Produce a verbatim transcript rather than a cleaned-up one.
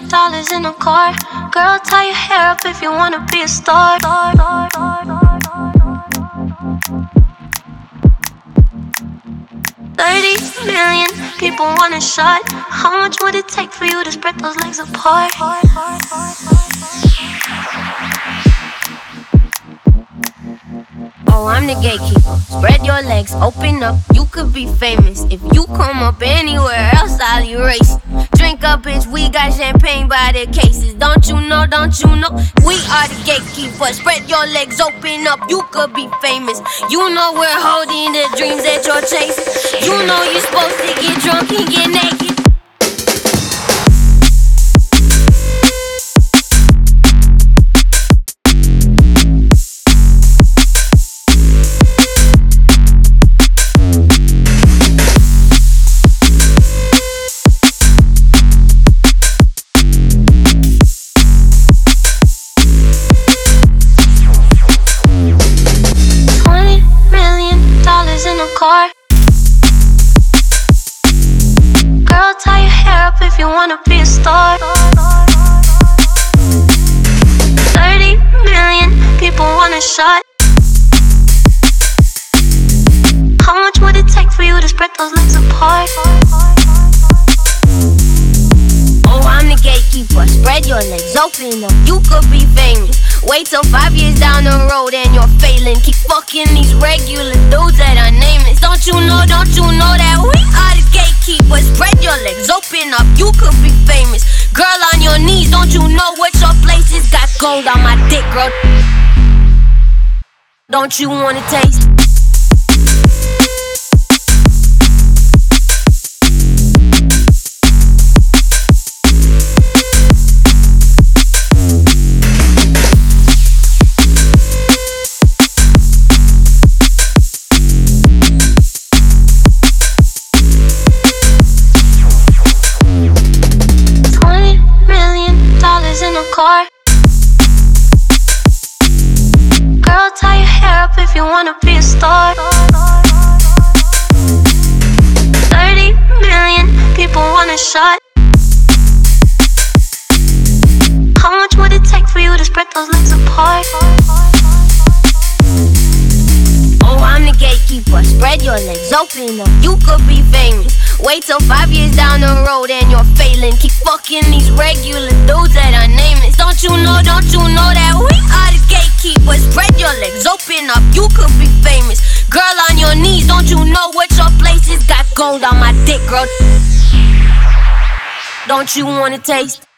dollars in a car. Girl, tie your hair up if you wanna be a star. Thirty million people want a shot. How much would it take for you to spread those legs apart? Oh, I'm the gatekeeper. Spread your legs, open up, you could be famous. If you come up anywhere else, I'll erase. Drink up, bitch, we got champagne by the cases. Don't you know, don't you know? We are the gatekeepers. Spread your legs, open up, you could be famous. You know we're holding the dreams that you're chasing. You know you're supposed to get drunk and get naked. In a car. Girl, tie your hair up if you wanna be a star. Thirty million people want a shot. How much would it take for you to spread those legs apart? Oh, I'm the gatekeeper. Spread your legs, open up, you could be famous. Wait till five years down the road and you're failing. Keep fucking these regular dudes that are nameless. Don't you know, don't you know that we are the gatekeepers? Spread your legs, open up, you could be famous. Girl, on your knees, don't you know what your place is? Got gold on my dick, girl. Don't you wanna taste? In a car. Girl, tie your hair up if you wanna be a star. Thirty million people want a shot. How much would it take for you to spread those legs apart? Oh, I'm the gatekeeper. Spread your legs, open up, you could be famous. Wait till five years down the road and you're failing. Keep fucking these regular dudes that are nameless. Don't you know, don't you know that we are the gatekeepers? Spread your legs, open up, you could be famous. Girl, on your knees, don't you know what your place is? Got gold on my dick, girl. Don't you wanna taste?